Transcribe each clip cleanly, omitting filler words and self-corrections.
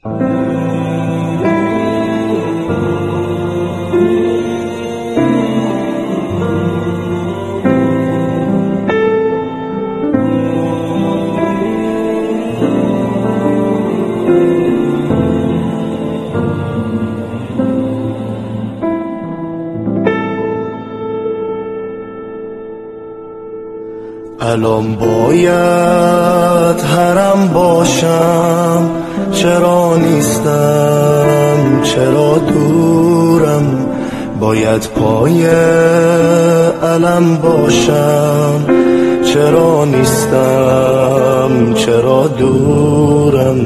الان باید حرم باشم، چرا نیستم، چرا دورم، باید پای علم باشم، چرا نیستم، چرا دورم،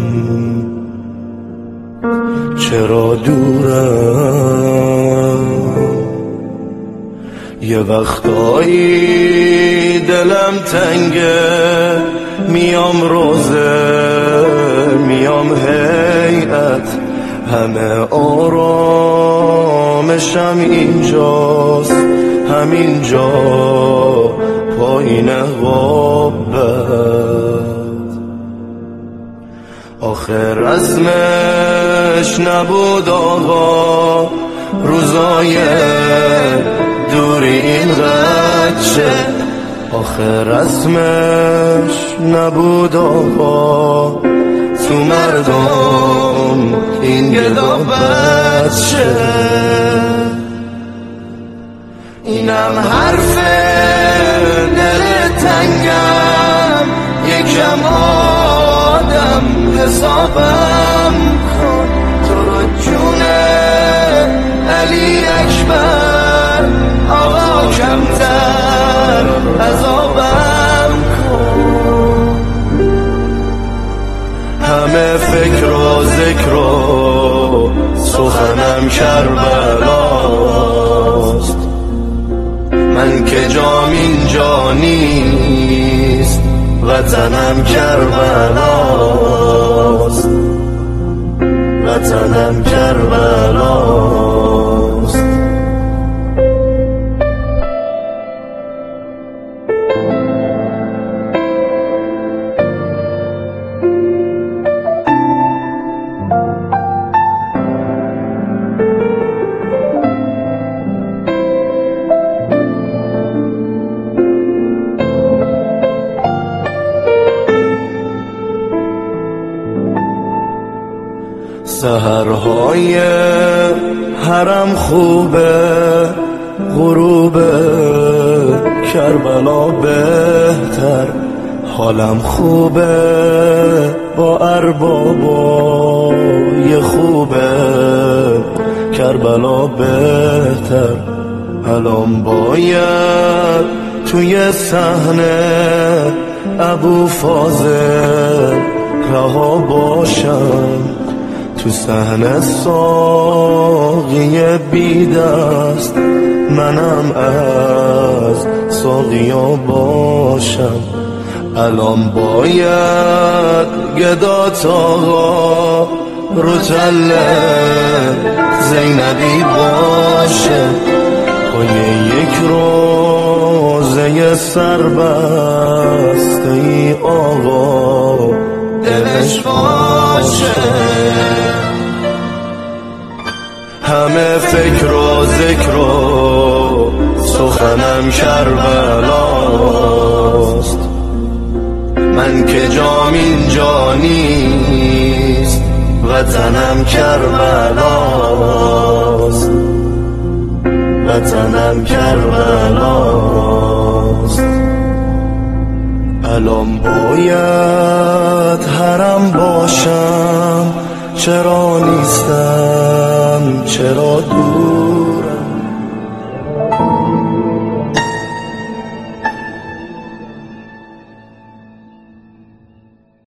چرا دورم. یه وقتایی دلم تنگه، میام روزه، میام هیئت، همه آرامشم اینجاست، همینجا پایین غابت. آخر رسمش نبود آقا، روزای دوری این رد شه. آخر رسمش نبود آقا، تو مردم این گدا بد شه. اینم حرف دل تنگم، یکم آدم حسابم کن، تو رو جون علی اکبر آقا کمتر عذابم کن. همه فکر و ذکر و سخنم کربلاست، من که جام اینجا نیست، وطنم کربلاست، وطنم کربلاست. سحرهای حرم خوبه، غروب کربلا بهتر، حالم خوبه با اربابای خوبه، کربلا بهتر. الان باید توی صحنه ابو فاضل رها باشم، تو صحنه ساقی بی دست، منم از ساقیا باشم. الان باید گدات آقا رو تله زینبی باشه، پای یک روزه سربسته ای آقا دلش باشه. همه فکر و ذکر و سخنم کربلاست، من که جام اینجا نیست، وطنم کربلاست، وطنم کربلاست. الان باید حرم باشم، چرا نیستم، چرا دور